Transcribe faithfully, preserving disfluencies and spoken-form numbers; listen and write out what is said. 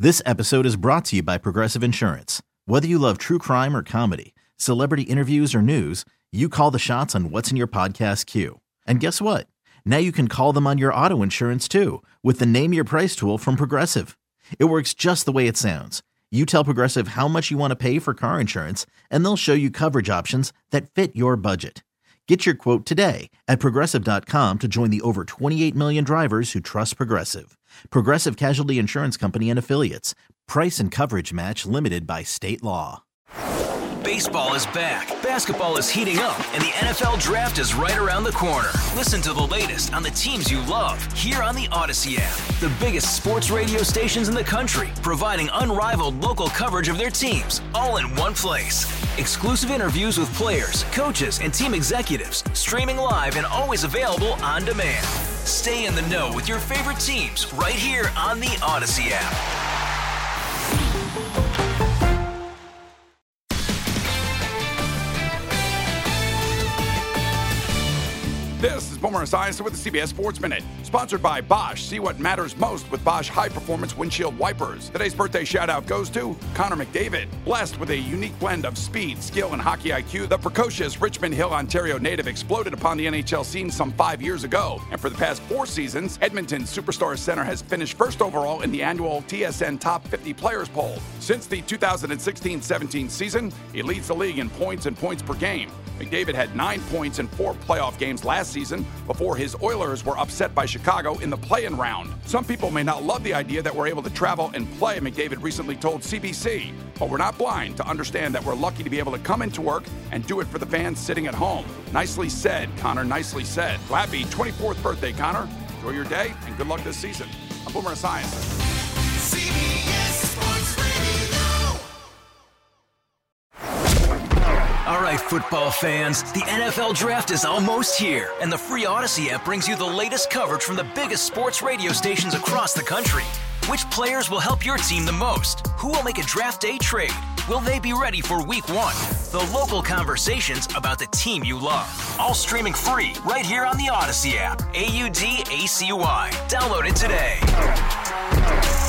This episode is brought to you by Progressive Insurance. Whether you love true crime or comedy, celebrity interviews or news, you call the shots on what's in your podcast queue. And guess what? Now you can call them on your auto insurance too with the Name Your Price tool from Progressive. It works just the way it sounds. You tell Progressive how much you want to pay for car insurance, and they'll show you coverage options that fit your budget. Get your quote today at Progressive dot com to join the over twenty-eight million drivers who trust Progressive. Progressive Casualty Insurance Company and Affiliates. Price and coverage match limited by state law. Baseball is back, basketball is heating up, and the N F L Draft is right around the corner. Listen to the latest on the teams you love here on the Odyssey app. The biggest sports radio stations in the country, providing unrivaled local coverage of their teams, all in one place. Exclusive interviews with players, coaches, and team executives, streaming live and always available on demand. Stay in the know with your favorite teams right here on the Odyssey app. This is Boomer Esiason with the C B S Sports Minute, sponsored by Bosch. See what matters most with Bosch high-performance windshield wipers. Today's birthday shout-out goes to Connor McDavid. Blessed with a unique blend of speed, skill, and hockey I Q, the precocious Richmond Hill, Ontario native exploded upon the N H L scene some five years ago. And for the past four seasons, Edmonton's Superstar Center has finished first overall in the annual T S N Top fifty Players poll. Since the two thousand sixteen seventeen season, he leads the league in points and points per game. McDavid had nine points in four playoff games last season before his Oilers were upset by Chicago in the play-in round. Some people may not love the idea that we're able to travel and play, McDavid recently told C B C, but we're not blind to understand that we're lucky to be able to come into work and do it for the fans sitting at home. Nicely said, Connor, nicely said. Well, happy twenty-fourth birthday, Connor. Enjoy your day and good luck this season. I'm Boomer Esiason. C B S Sports Radio. All right, football fans, the N F L Draft is almost here, and the free Odyssey app brings you the latest coverage from the biggest sports radio stations across the country. Which players will help your team the most? Who will make a draft day trade? Will they be ready for week one? The local conversations about the team you love. All streaming free right here on the Odyssey app. A U D A C Y. Download it today.